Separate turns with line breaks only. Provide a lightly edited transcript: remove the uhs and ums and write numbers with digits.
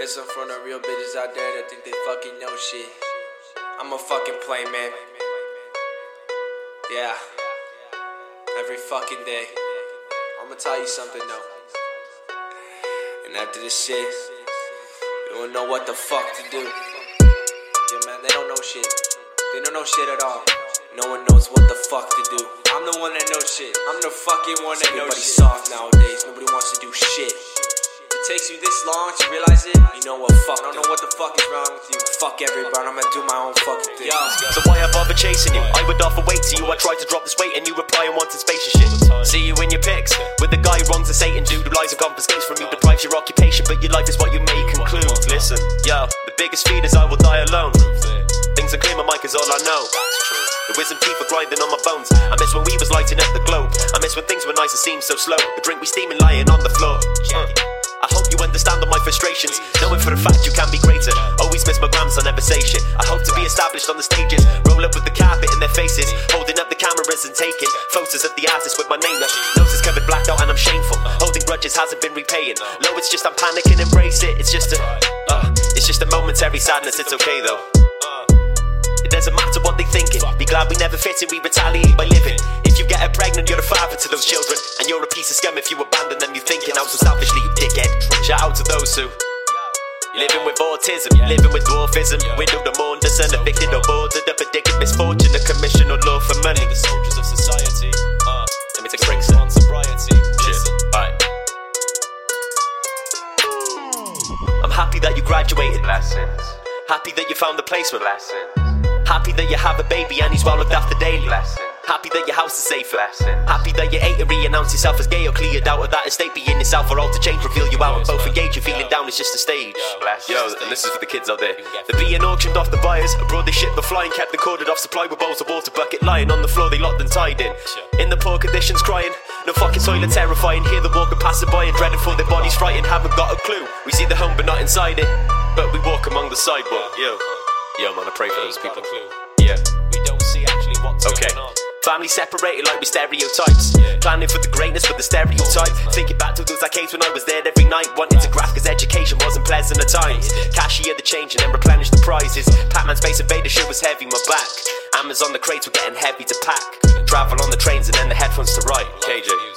There's some from the real bitches out there that think they fucking know shit. I'm a fucking play, man. Yeah. Every fucking day. I'ma tell you something though. And after this shit, you don't know what the fuck to do. Yeah, man, they don't know shit. They don't know shit at all. No one knows what the fuck to do. I'm the one that knows shit. I'm the fucking one that knows shit. Everybody's soft nowadays. Nobody wants to do shit. It takes you this long to realize it. You know what? Fuck. I don't know what the fuck is wrong with you. Fuck everybody. I'm gonna do my own fucking thing.
So why I bother chasing you? I would offer weight to you. I tried to drop this weight and you reply and wanted spacious shit. See you in your pics with the guy who wrongs a Satan dude who lies and confiscates from you, deprives your occupation, but your life is what you may conclude. Listen, yo, the biggest feed is I will die alone. Things are clear, my mic is all I know. The wisdom teeth are grinding on my bones. I miss when we was lighting up the globe. I miss when things were nice and seemed so slow. The drink we steaming lying on the floor. I hope you understand all my frustrations, knowing for a fact you can be greater. Always miss my grams, I never say shit. I hope to be established on the stages, roll up with the carpet in their faces, holding up the cameras and taking photos of the artists with my name up. Nose is covered blacked out and I'm shameful. Holding grudges hasn't been repaying. No, it's just I'm panicking, embrace it. It's just a momentary sadness, it's okay though. It doesn't matter what they thinking. Be glad we never fit in, we retaliate by living. If you get her pregnant, you're the father to those children, and you're a piece of scum if you abandon them. You're thinking out so selfishly, you dickhead. Shout out to those who living with autism, living with dwarfism, widowed or mourned, the son evicted or boarded up, addicted, misfortune, a commission or law for money. The soldiers of society. Let me take a break, sir. On sobriety. Alright. I'm happy that you graduated. Blessings. Happy that you found a placement. Blessings. Happy that you have a baby and he's well looked after daily. Blessing. Happy that your house is safe. Blessing. Happy that you ate to re-announce yourself as gay or cleared out of that estate. Being yourself or all to change, reveal you out and both engage. You're feeling down, it's just a stage. Yo, and this is for the kids out there. They're being auctioned off the buyers. Abroad they ship the flying, kept the corded off supply with bowls of water bucket lying on the floor. They locked and tied in the poor conditions, crying. No fucking toilet, terrifying. Hear the walker passing by and dreaded for their bodies frightened. Haven't got a clue. We see the home but not inside it. But we walk among the sidewalk. Yo man, I pray for those people. Yeah, we don't see actually what's going on. Family separated like we stereotypes. Planning for the greatness but the stereotype. Thinking back to those arcades when I was there every night. Wanted to graph cause education wasn't pleasant at times. Cashier the change and then replenish the prizes. Pac-Man Space Invader shit was heavy my back. Amazon the crates were getting heavy to pack. Travel on the trains and then the headphones to write. KJ